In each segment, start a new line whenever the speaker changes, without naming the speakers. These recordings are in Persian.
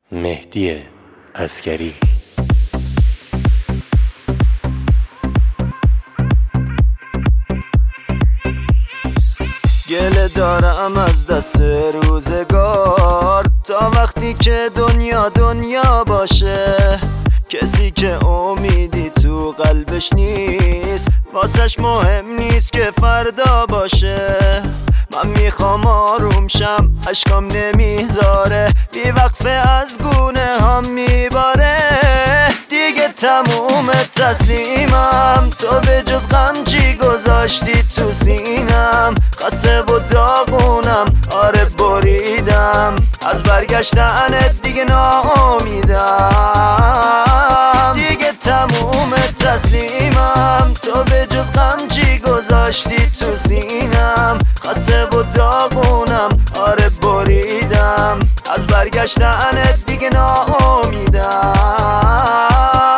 مهدی عسگری.
گله دارم از دست روزگار، تا وقتی که دنیا باشه. کسی که امیدی تو قلبش نیست، واسش مهم نیست که فردا باشه. من میخوام آروم شم، اشکام نمیذاره، بی وقفه از گونه هم میباره. دیگه تموم تسلیمم، تو به جز غم چی گذاشتی تو سینم؟ خسته و داغونم، آره بریدم، از برگشتنت دیگه ناامیدم. دیگه تموم تسلیمم، تو به جز غم چی گذاشتی تو سینم؟ خسته و داغونم، آره بریدم، از برگشتنت دیگه ناامیدم.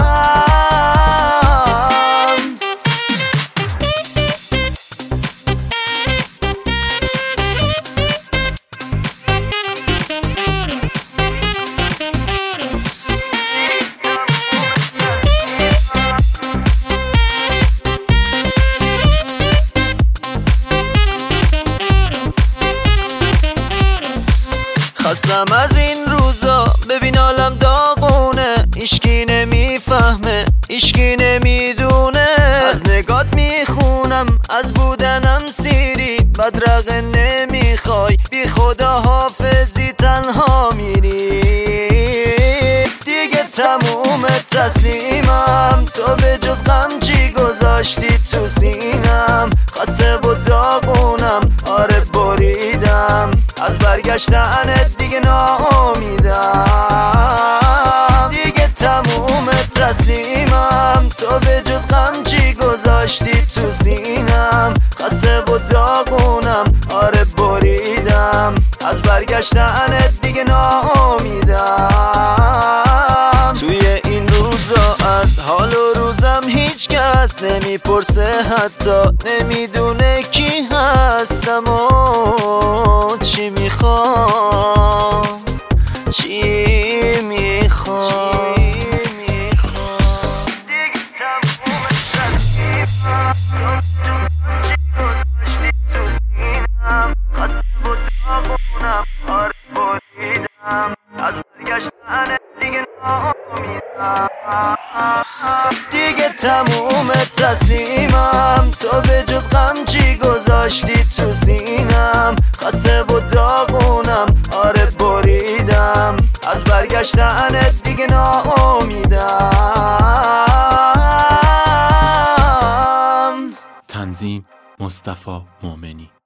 خستم از این روزا، ببین عالم داغونه، ایشکی نمیفهمه، ایشکی نمیدونه. از نگات میخونم، از بودنم سیری، بدرقه نمیخوای، بی خدا حافظی تنها میری. دیگه تموم تسلیمم، تو به جز غم چی گذاشتی تو سینم؟ خسته و داغونم، آره بریدم، از برگشتنت دیگه ناامیدم. دیگه تموم تسلیمم، تو به جز غم چی گذاشتی تو سینم؟ خسته و داغونم، آره بریدم، از برگشتنت دیگه ناامیدم. توی این روزا از حال و روزم هیچ کس نمیپرسه، حتی نمیدونه کی هستم و چی میخوام، چی میخوام. دیگه تموم تسلیمم، تو سینم، خسته و داغونم، آره بریدم، از برگشتنت دیگه ناامیدم. دیگه تموم تسلیمم، تو به جز غم چی گذاشتی تو سینم؟ خسته و داغونم، آره بریدم، از برگشتنت دیگه ناامیدم.
تنظیم مصطفی مومنی.